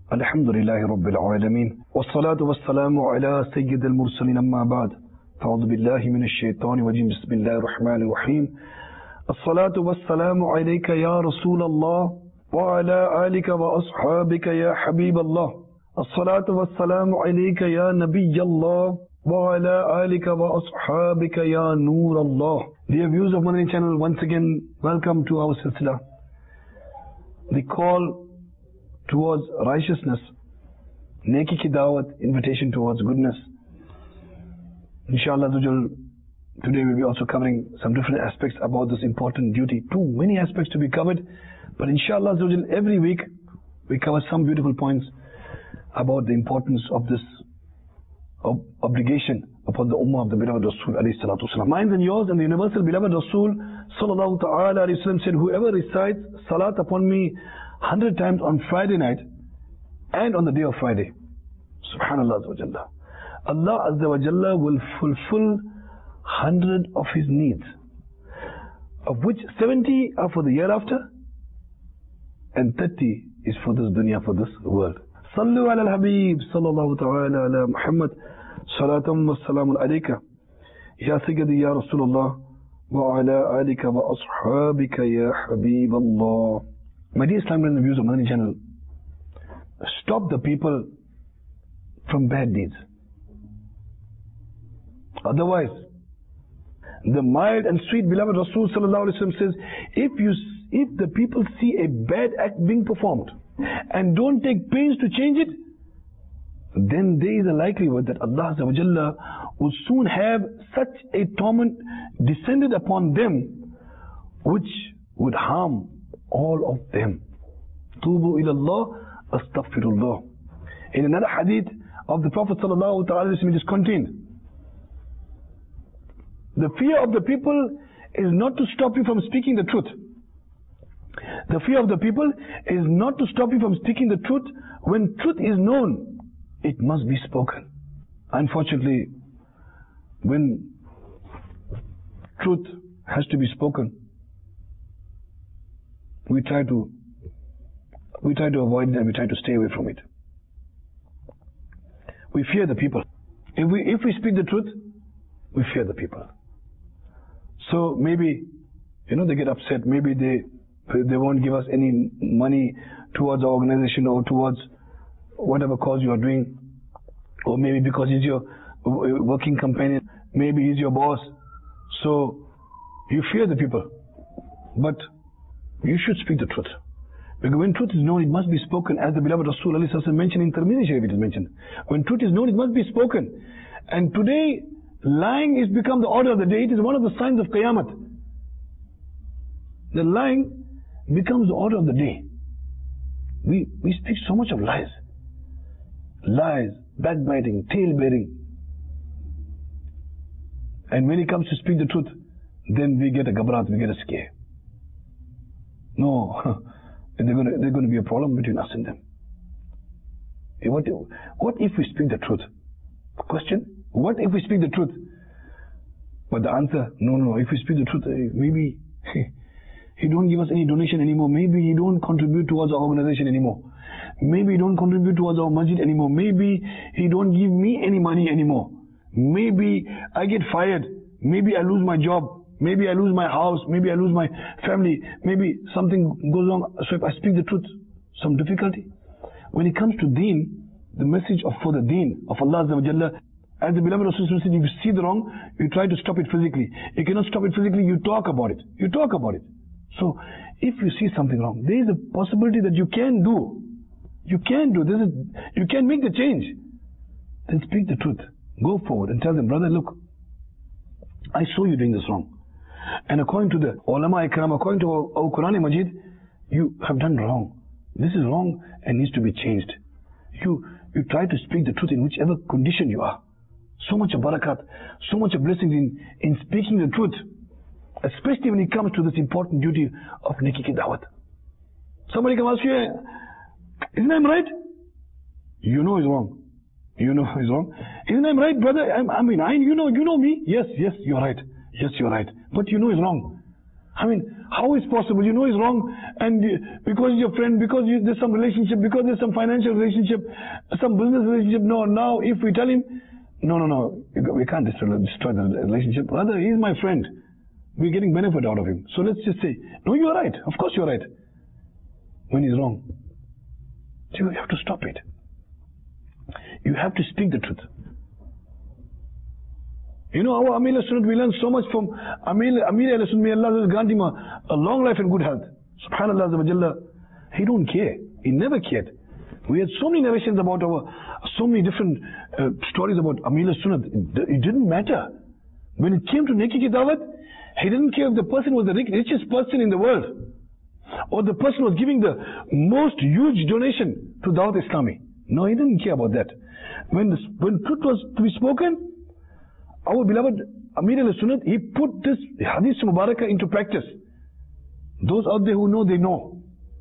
الحمد لله رب العالمين والصلاة والسلام على سيد المرسلين أما بعد فأعوذ بالله من الشيطان الرجيم بسم الله الرحمن الرحيم الصلاة والسلام عليك يا رسول الله وعلى آلك وأصحابك يا حبيب الله الصلاة والسلام عليك يا نبي الله وعلى آلك وأصحابك يا نور الله. Dear viewers of Madani channel, once again welcome to our silsila. The call towards righteousness, neki ki dawat, invitation towards goodness. Inshallah, today we'll be also covering some different aspects about this important duty. Too many aspects to be covered, but inshallah, every week we cover some beautiful points about the importance of this obligation upon the ummah of the beloved Rasul alayhi salatu wasalam. Mine and yours and the universal beloved Rasul sallallahu ta'ala alayhi wasallam said, whoever recites salat upon me 100 times on Friday night and on the day of Friday, subhanallah azza wa jalla, Allah azza wa jalla will fulfill 100 of his needs, of which 70 are for the year after and 30 is for this dunya, for this world. Sallu ala al-habib sallallahu ta'ala ala Muhammad salatam wa salamun alayka ya sayyidi ya Rasulullah wa ala alika wa ashabika ya habib Allah. My dear Islam and the views of Madani channel, stop the people from bad deeds. Otherwise, the mild and sweet beloved Rasul sallallahu alaihi wasallam says, if the people see a bad act being performed and don't take pains to change it, then there is a likelihood that Allah azza wa jalla will soon have such a torment descended upon them which would harm all of them. Tubu ila Allah, astaghfirullah. In another hadith of the Prophet sallallahu ta'ala it is contained, the fear of the people is not to stop you from speaking the truth. The fear of the people is not to stop you from speaking the truth. When truth is known, it must be spoken. Unfortunately, when truth has to be spoken, we try to avoid it and we try to stay away from it. We fear the people. If we speak the truth, we fear the people. So maybe, they get upset. Maybe they won't give us any money towards our organization or towards whatever cause you are doing. Or maybe because he's your working companion. Maybe he's your boss. So you fear the people. But you should speak the truth. Because when truth is known, it must be spoken. As the beloved Rasul mentioned in Tirmidhi Sharif, it is mentioned. When truth is known, it must be spoken. And today, lying has become the order of the day. It is one of the signs of Qiyamah. The lying becomes the order of the day. We speak so much of lies. Lies, backbiting, tail-bearing. And when it comes to speak the truth, then we get a gabrat, we get a scare. No, there's going to be a problem between us and them. What if we speak the truth? Question, what if we speak the truth? But the answer, no, if we speak the truth, maybe he don't give us any donation anymore. Maybe he don't contribute towards our organization anymore. Maybe he don't contribute towards our masjid anymore. Maybe he don't give me any money anymore. Maybe I get fired. Maybe I lose my job. Maybe I lose my house. Maybe I lose my family. Maybe something goes wrong. So if I speak the truth, some difficulty. When it comes to deen, the message for the deen of Allah Azza wa Jalla, as the beloved Rasul said, if you see the wrong, you try to stop it physically. You cannot stop it physically, you talk about it. You talk about it. So, if you see something wrong, there is a possibility that you can do. You can do. You can make the change. Then speak the truth. Go forward and tell them, brother, look, I saw you doing this wrong. And according to the ulama ikram, according to our Quran Majid, you have done wrong. This is wrong and needs to be changed. You try to speak the truth in whichever condition you are. So much of barakat, so much of blessings in speaking the truth. Especially when it comes to this important duty of neki ki dawat. Somebody can ask you, isn't I right? You know it's wrong. You know it's wrong. Isn't I right, brother? You know me. Yes, you're right. Yes, you're right. But you know it's wrong. How is possible? You know he's wrong, and because he's your friend, because there's some relationship, because there's some financial relationship, some business relationship. No, now if we tell him, no, we can't destroy the relationship. Rather, he's my friend. We're getting benefit out of him. So let's just say, no, you're right. Of course you're right. When he's wrong. So you have to stop it. You have to speak the truth. You know, our Amir al-Sunnat, we learn so much from Amir al-Sunnat. May Allah grant him a long life and good health. Subhanallah azza wa jalla. He don't care. He never cared. We had so many narrations about so many different stories about Amir al-Sunnat. It didn't matter. When it came to Neki ki Dawat, he didn't care if the person was the richest person in the world, or the person was giving the most huge donation to Dawat Islami. No, he didn't care about that. When truth was to be spoken, our beloved Amir al-Sunnat, he put this Hadith Mubarakah into practice. Those out there who know, they know.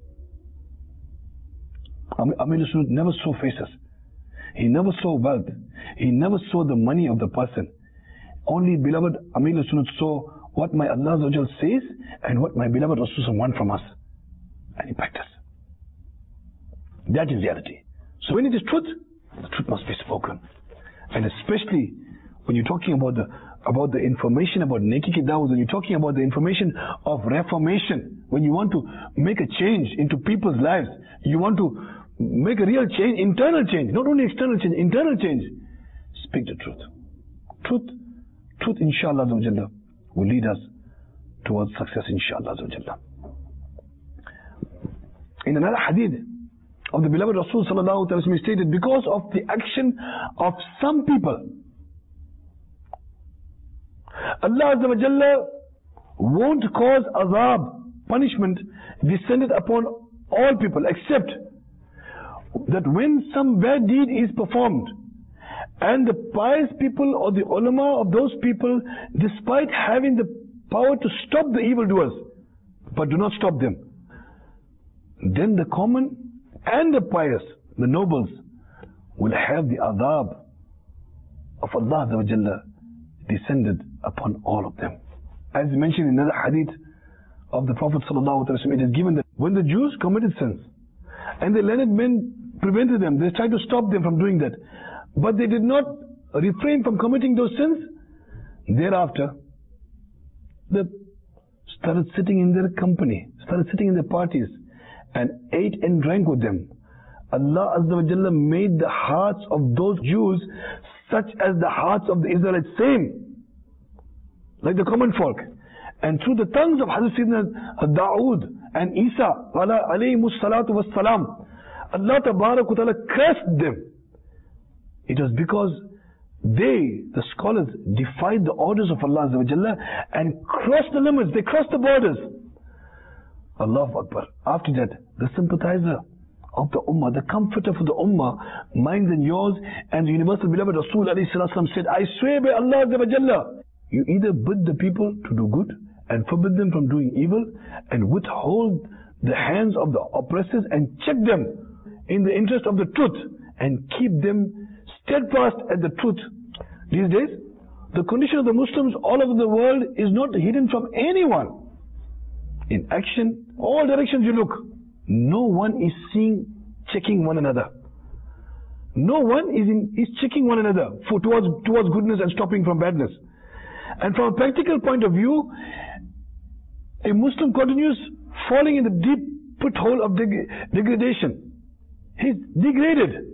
Amir al-Sunnat never saw faces. He never saw wealth. He never saw the money of the person. Only beloved Amir al-Sunnat saw what my Allah says and what my beloved Rasul want from us. And he practiced. That is reality. So when it is truth, the truth must be spoken. And especially when you're talking about the information about Neki ki Dawat, when you're talking about the information of reformation, when you want to make a change into people's lives, you want to make a real change, internal change, not only external change, internal change, speak the truth. Truth, inshallah, will lead us towards success, inshallah. In another hadith of the beloved Rasul sallallahu alaihi wasallam stated, because of the action of some people, Allah azza wa jalla won't cause azab, punishment, descended upon all people, except that when some bad deed is performed, and the pious people or the ulama of those people, despite having the power to stop the evildoers, but do not stop them, then the common and the pious, the nobles, will have the adab of Allah Azza wa Jalla descended upon all of them. As mentioned in another hadith of the Prophet sallallahu alaihi wasallam, it is given that when the Jews committed sins, and the learned men prevented them, they tried to stop them from doing that, but they did not refrain from committing those sins, thereafter they started sitting in their company, started sitting in their parties, and ate and drank with them. Allah Azza wa Jalla made the hearts of those Jews such as the hearts of the Israelites, same, like the common folk. And through the tongues of Hazrat Sayyidina Dawood and Isa alayhimus salatu was salam, Allah Tabarak wa Ta'ala cursed them. It was because they, the scholars, defied the orders of Allah Azza wa Jalla and crossed the limits, they crossed the borders. Allahu Akbar. After that, the sympathizer of the Ummah, the comforter for the Ummah, mine and yours, and the universal beloved Rasul alayhi salam said, I swear by Allah Azza wa Jalla, you either bid the people to do good and forbid them from doing evil, and withhold the hands of the oppressors and check them in the interest of the truth, and keep them steadfast at the truth. These days, the condition of the Muslims all over the world is not hidden from anyone. In action, all directions you look, no one is checking one another. No one is checking one another towards goodness and stopping from badness. And from a practical point of view, a Muslim continues falling in the deep pit hole of degradation. He's degraded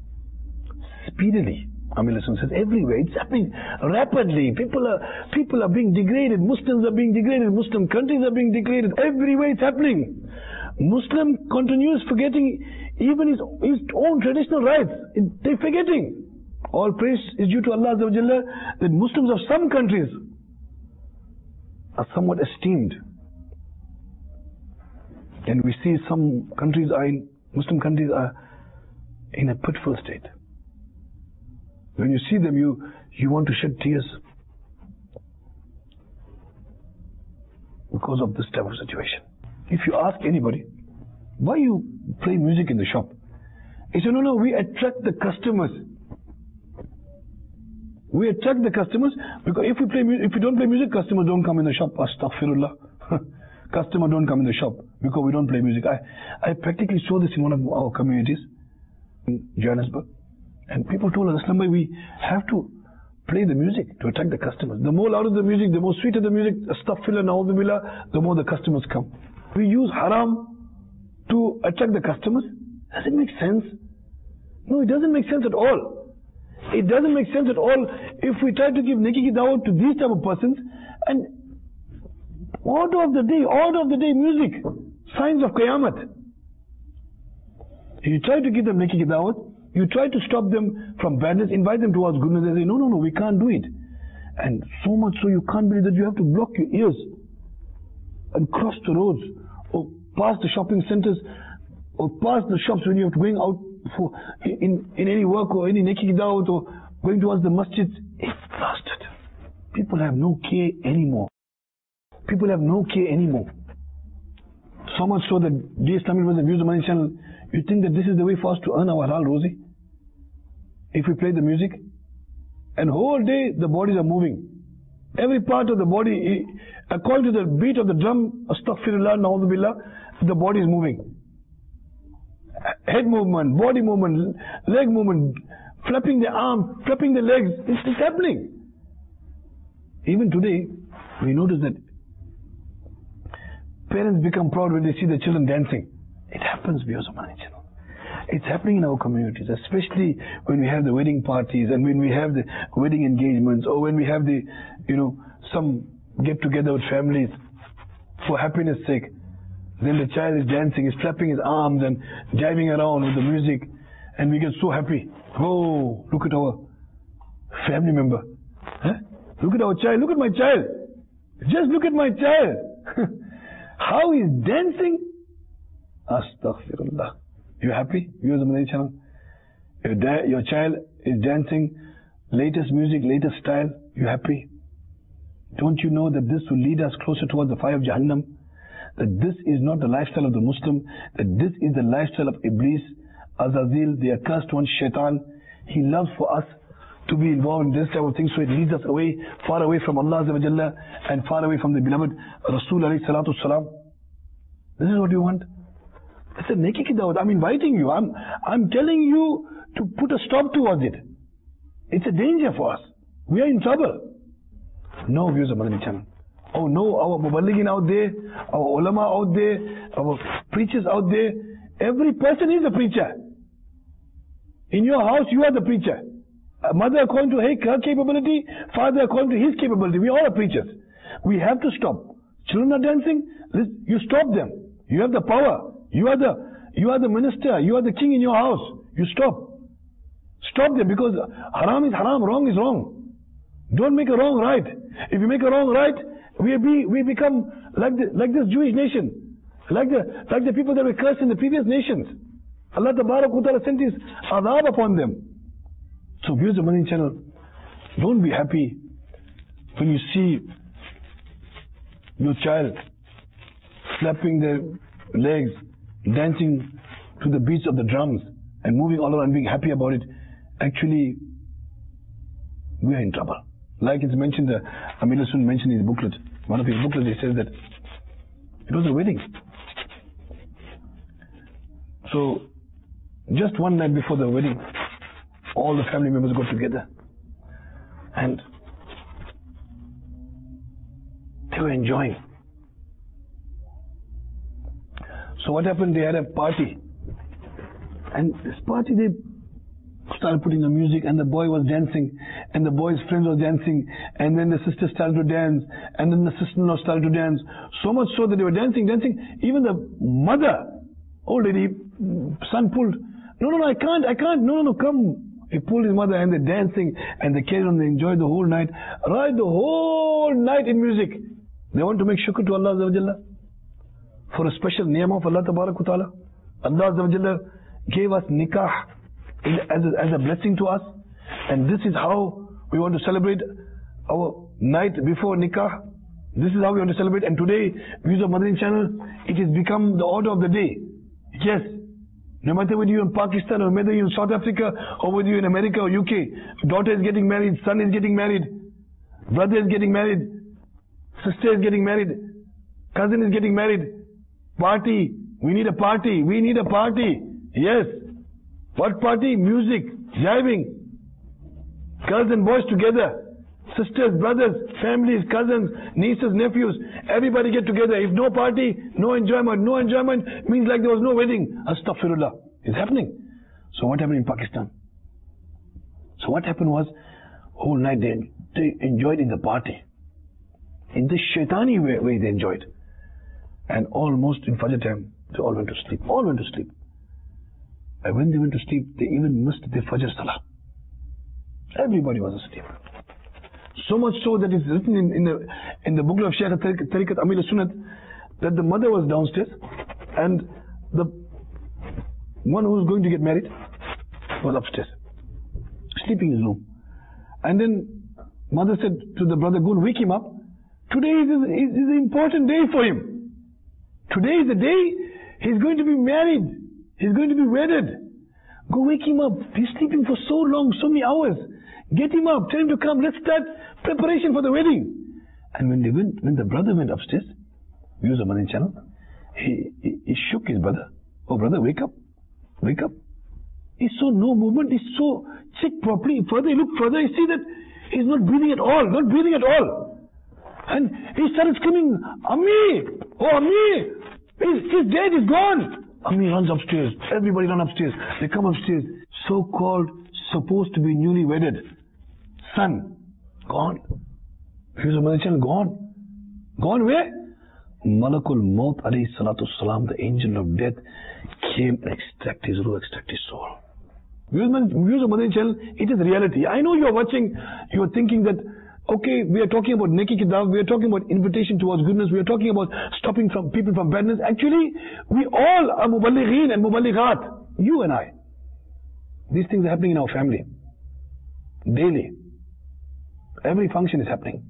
speedily. Amir says everywhere. It's happening rapidly. People are being degraded. Muslims are being degraded. Muslim countries are being degraded. Everywhere it's happening. Muslim continues forgetting even his own traditional rights. They're forgetting. All praise is due to Allah Azza wa Jalla that Muslims of some countries are somewhat esteemed. And we see some countries Muslim countries are in a pitiful state. When you see them, you want to shed tears because of this type of situation. If you ask anybody, why you play music in the shop? He said, no, we attract the customers. We attract the customers because if you don't play music, customers don't come in the shop. Astaghfirullah. customer don't come in the shop because we don't play music. I practically saw this in one of our communities in Johannesburg. And people told us, Aslam bhai, we have to play the music to attract the customers. The more louder the music, the more sweeter the music, astaghfirullah, na'udhu, the more the customers come. We use haram to attract the customers. Does it make sense? No, it doesn't make sense at all. It doesn't make sense at all if we try to give neki ki dawat to these type of persons and order of the day music, signs of Qiyamah. You try to give them neki ki dawat, you try to stop them from badness, invite them towards goodness. They say, no, we can't do it. And so much so you can't believe that you have to block your ears and cross the roads or pass the shopping centers or pass the shops when you're going out for in any work or any neki ki dawat or going towards the masjids. It's blasted. People have no care anymore. People have no care anymore. So much so that the Islamic was views of Money Channel. You think that this is the way for us to earn our halal rozi? If we play the music, and whole day the bodies are moving. Every part of the body, according to the beat of the drum, astaghfirullah, na'udhu billah, the body is moving. Head movement, body movement, leg movement, flapping the arm, flapping the legs. It's happening. Even today, we notice that parents become proud when they see their children dancing. It happens because of Money Channel. It's happening in our communities, especially when we have the wedding parties and when we have the wedding engagements or when we have the, some get together with families for happiness sake. Then the child is dancing, is flapping his arms and jiving around with the music, and we get so happy. Oh, look at our family member. Huh? Look at our child. Look at my child. Just look at my child. How he's dancing. Astaghfirullah. You happy? Viewers of Money Channel. Your child is dancing, latest music, latest style. You happy? Don't you know that this will lead us closer towards the fire of Jahannam? That this is not the lifestyle of the Muslim, that this is the lifestyle of Iblis, Azazil, the accursed one, Shaitan. He loves for us to be involved in this type of thing, so it leads us away, far away from Allah Azza wa Jalla and far away from the beloved Rasul alayhi salatu salam. This is what you want? It's a neki ki dawat. I'm inviting you. I'm telling you to put a stop towards it. It's a danger for us. We are in trouble. No views of Money Channel. Oh no, our muballighin out there, our ulama out there, our preachers out there. Every person is a preacher. In your house, you are the preacher. A mother according to her capability, father according to his capability. We all are preachers. We have to stop. Children are dancing, you stop them. You have the power. You are the minister. You are the king in your house. You stop. Stop them, because haram is haram, wrong is wrong. Don't make a wrong right. If you make a wrong right, we become like this Jewish nation, like the people that were cursed in the previous nations. Allah Tabarak wa Ta'ala sent His adhab upon them. So viewers of Money Channel, don't be happy when you see your child slapping their legs, dancing to the beats of the drums and moving all around and being happy about it. Actually, we are in trouble. Like it's mentioned, Amir Sun mentioned in his booklet, one of his booklets, he says that it was a wedding. So, just one night before the wedding, all the family members got together and they were enjoying. So what happened? They had a party, and this party they started putting the music, and the boy was dancing, and the boy's friends were dancing, and then the sister started to dance, and then the sister-in-law started to dance. So much so that they were dancing. Even the mother, old lady, son pulled. No, I can't. No, come. He pulled his mother, and they're dancing, and they carried on. They enjoyed the whole night, right? The whole night in music. They want to make shukr to Allah Azza wa Jalla for a special ni'mah of Allah Tabarak wa Ta'ala. Allah Azza wa Jalla gave us nikah as a blessing to us, and this is how we want to celebrate our night before nikah. This is how we want to celebrate. And today, views of Madani Channel, it has become the order of the day. Yes, no matter whether you're in Pakistan or whether you're in South Africa or whether you're in America or UK, daughter is getting married, son is getting married, brother is getting married, sister is getting married. Cousin is getting married. Party. We need a party. We need a party. Yes. What party? Music. Jiving. Girls and boys together. Sisters, brothers, families, cousins, nieces, nephews. Everybody get together. If no party, no enjoyment. No enjoyment means like there was no wedding. Astaghfirullah. It's happening. So what happened in Pakistan? So what happened was, whole night they enjoyed in the party. In this shaitani way they enjoyed. And almost in Fajr time, they all went to sleep. All went to sleep. And when they went to sleep, they even missed the Fajr Salah. Everybody was asleep. So much so that it's written in the booklet of Shaykh Tariqat Amil Sunnat that the mother was downstairs and the one who was going to get married was upstairs, sleeping in his room. And then mother said to the brother, go and wake him up. Today is an important day for him. Today is the day he's going to be married. He's going to be wedded. Go wake him up. He's sleeping for so long, so many hours. Get him up. Tell him to come. Let's start preparation for the wedding. And when the brother went upstairs, viewers of Madani Channel, he shook his brother. Oh brother, wake up. Wake up. He saw no movement. He saw, check properly. Further, he looked further. He see that he's not breathing at all. Not breathing at all. And he started screaming, Ammi! Oh Ammi! He's dead. He's gone. Ammi runs upstairs. Everybody run upstairs. They come upstairs. So-called, supposed to be newly wedded son, gone. Viewers of Madani Channel, gone. Gone where? Malakul Maut alayhi salatu salam, the angel of death, came and extract his ruh, extract his soul. Viewers of Madani Channel, it is reality. I know you are watching, you are thinking that, okay, we are talking about neki ki dawat, we are talking about invitation towards goodness, we are talking about stopping from people from badness. Actually, we all are muballighin and muballighat. You and I. These things are happening in our family. Daily. Every function is happening.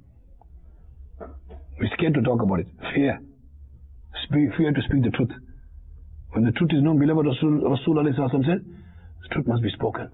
We're scared to talk about it. Fear. Fear to speak the truth. When the truth is known, beloved Rasul said, the truth must be spoken.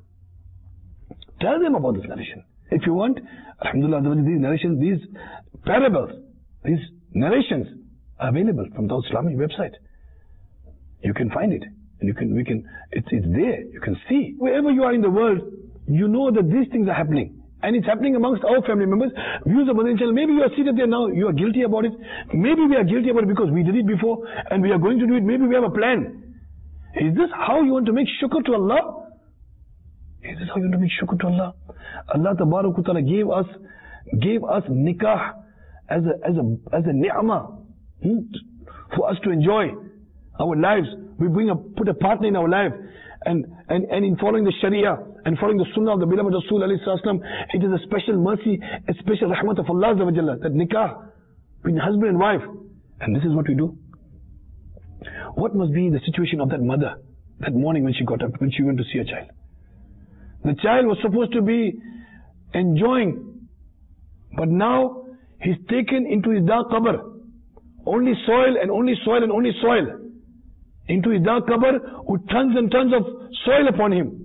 Tell them about this narration. If you want, alhamdulillah, these narrations, these parables, these narrations are available from the Islamic website. You can find it. And it's there. You can see. Wherever you are in the world, you know that these things are happening. And it's happening amongst our family members. Viewers of Madani Channel, maybe you are seated there now, you are guilty about it. Maybe we are guilty about it because we did it before and we are going to do it. Maybe we have a plan. Is this how you want to make shukr to Allah? Is this how you want to make shukr to Allah? Allah Tabarak Ta'ala gave us nikah as a ni'mah for us to enjoy our lives. We put a partner in our life, and in following the Sharia and following the Sunnah of the beloved Rasul alayhi salam, it is a special mercy, a special rahmat of Allah that nikah between husband and wife. And this is what we do. What must be the situation of that mother that morning when she got up, when she went to see her child? The child was supposed to be enjoying, but now he's taken into his dark qabr. Only soil and only soil and only soil. Into his dark qabr with tons and tons of soil upon him.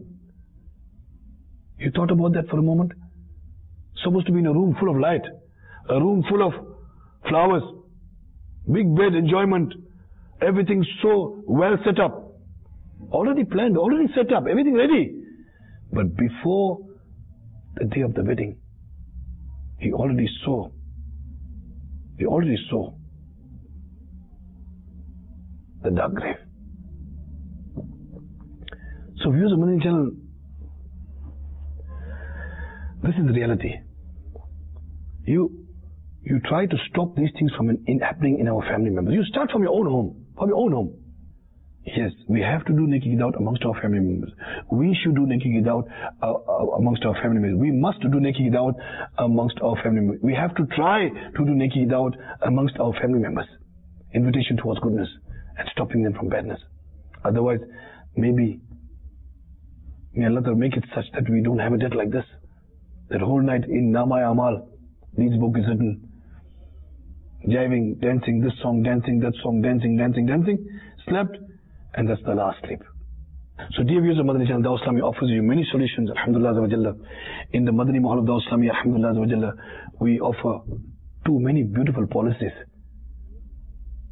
You thought about that for a moment? Supposed to be in a room full of light, a room full of flowers, big bed, enjoyment, everything so well set up, already planned, already set up, everything ready. But before the day of the wedding, he already saw the dark grave. So viewers of Madani Channel, this is the reality. You try to stop these things from happening in our family members. You start from your own home. Yes, we have to do neki dawat amongst our family members. We should do neki dawat amongst our family members. We must do neki dawat amongst our family members. We have to try to do neki dawat amongst our family members. Invitation towards goodness and stopping them from badness. Otherwise, maybe may Allah make it such that we don't have a death like this. That whole night in Namai Amal, these book is written, jiving, dancing, this song, dancing, that song, dancing, slept, and that's the last sleep. So dear viewers of Madani Channel, Dawah Islami offers you many solutions, alhamdulillah. In the Madani Mahal of Dawah Islami, alhamdulillah, we offer too many beautiful policies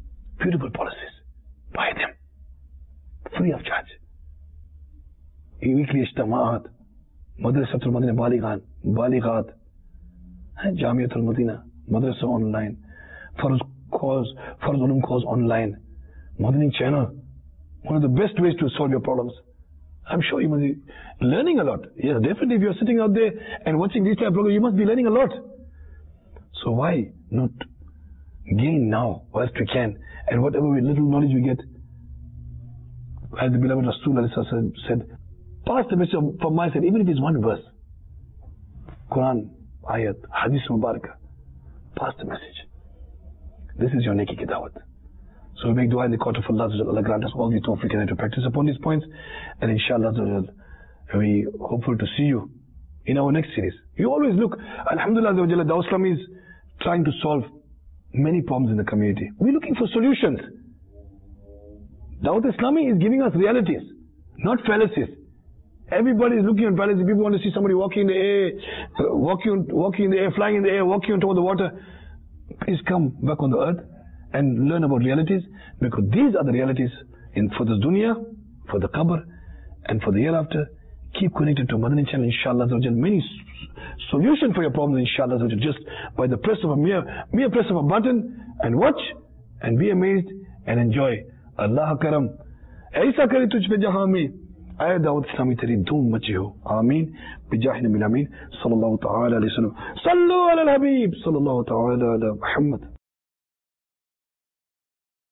Beautiful policies. Buy them. Free of charge. Weekly Ijtama'at. Madrasatul Madina Balighat. Jamiatul Madina. Madrasa online. Farz Ulum calls online. Madani channel. One of the best ways to solve your problems. I'm sure you must be learning a lot. Yes, definitely if you're sitting out there and watching these type of programs, you must be learning a lot. So why not gain now whilst we can, and whatever little knowledge we get, as the beloved Rasul said, pass the message from my side, even if it's one verse. Quran, ayat, hadith mubarakah. Pass the message. This is your neki ki dawat. So we make dua in the court of Allah. Allah grant us all the tawfiq and to practice upon these points. And inshallah, we hopeful to see you in our next series. You always look, alhamdulillah, Dawah Islami is trying to solve many problems in the community. We're looking for solutions. Dawah Islami is giving us realities, not fallacies. Everybody is looking at fallacies. People want to see somebody walking in the air, walking in the air, flying in the air, walking on top of the water. Please come back on the earth and learn about realities, because these are the realities for the dunya, for the qabr, and for the hereafter. Keep connected to Madani channel, inshallah. Many solutions for your problems, inshallah. Just by the press of a mere press of a button, and watch and be amazed and enjoy. Allah karam. ऐसा करे तुझ पे जहां में आए दावत इस्लामी तेरी धूम मची हो. आमीन. बिजाहिन मिन आमीन. सल्लल्लाहु तआला अलैहि वसल्लम. सल्लु अला हबीब. सल्लल्लाहु तआला अला मुहम्मद.